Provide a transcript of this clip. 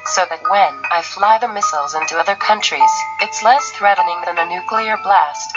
so that when I fly the missiles into other countries, it's less threatening than a nuclear blast.